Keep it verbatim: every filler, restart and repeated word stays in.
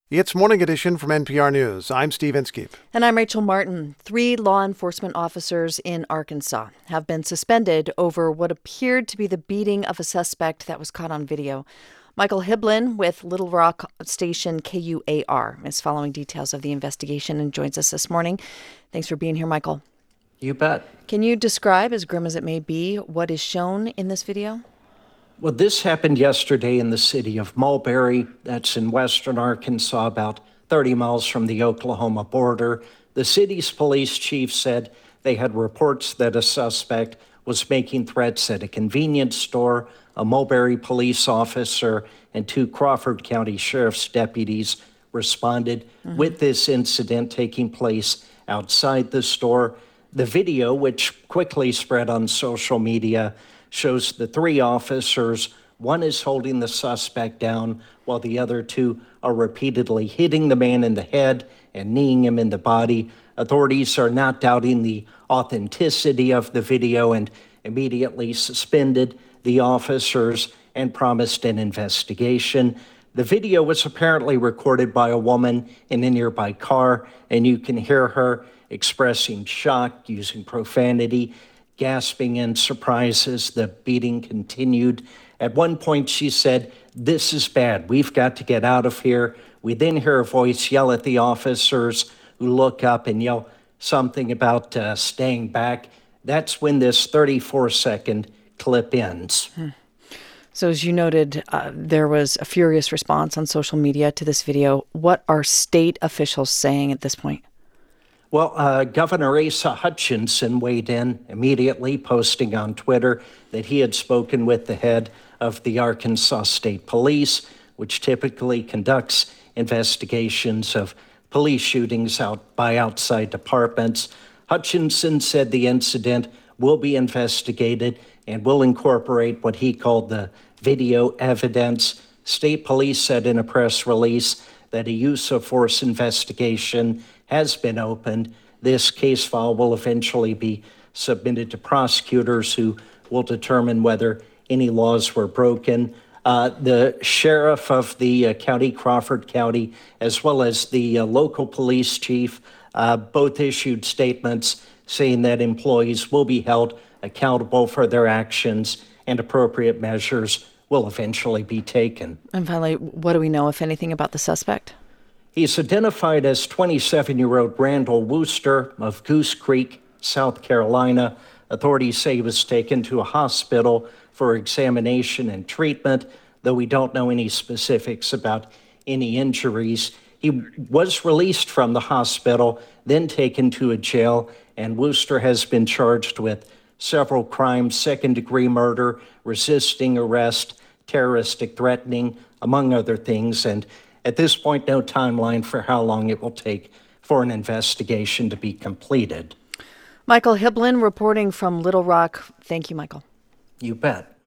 It's Morning Edition from N P R News. I'm Steve Inskeep. And I'm Rachel Martin. Three law enforcement officers in Arkansas have been suspended over what appeared to be the beating of a suspect that was caught on video. Michael Hiblin with Little Rock station K U A R is following details of the investigation and joins us this morning. Thanks for being here, Michael. You bet. Can you describe, as grim as it may be, what is shown in this video? Well, this happened yesterday in the city of Mulberry. That's in western Arkansas, about thirty miles from the Oklahoma border. The city's police chief said they had reports that a suspect was making threats at a convenience store. A Mulberry police officer and two Crawford County Sheriff's deputies responded mm-hmm. with this incident taking place outside the store. The video, which quickly spread on social media, shows the three officers. One is holding the suspect down while the other two are repeatedly hitting the man in the head and kneeing him in the body. Authorities are not doubting the authenticity of the video and immediately suspended the officers and promised an investigation. The video was apparently recorded by a woman in a nearby car, and you can hear her expressing shock, using profanity, gasping in surprise as the beating continued. At one point, she said, "This is bad. We've got to get out of here." We then hear a voice yell at the officers, who look up and yell something about uh, staying back. That's when this thirty-four second clip ends. Hmm. So as you noted, uh, there was a furious response on social media to this video. What are state officials saying at this point? Well, uh, Governor Asa Hutchinson weighed in immediately, posting on Twitter that he had spoken with the head of the Arkansas State Police, which typically conducts investigations of police shootings out by outside departments. Hutchinson said the incident will be investigated and will incorporate what he called the video evidence. State police said in a press release that a use of force investigation has been opened. This case file will eventually be submitted to prosecutors who will determine whether any laws were broken. Uh, the sheriff of the uh, county, Crawford County, as well as the uh, local police chief, uh, both issued statements saying that employees will be held accountable for their actions and appropriate measures will eventually be taken. And finally, what do we know, if anything, about the suspect? He's identified as twenty-seven-year-old Randall Wooster of Goose Creek, South Carolina. Authorities say he was taken to a hospital for examination and treatment, though we don't know any specifics about any injuries. He was released from the hospital, then taken to a jail, and Wooster has been charged with several crimes: second-degree murder, resisting arrest, terroristic threatening, among other things. And at this point, no timeline for how long it will take for an investigation to be completed. Michael Hiblin reporting from Little Rock. Thank you, Michael. You bet.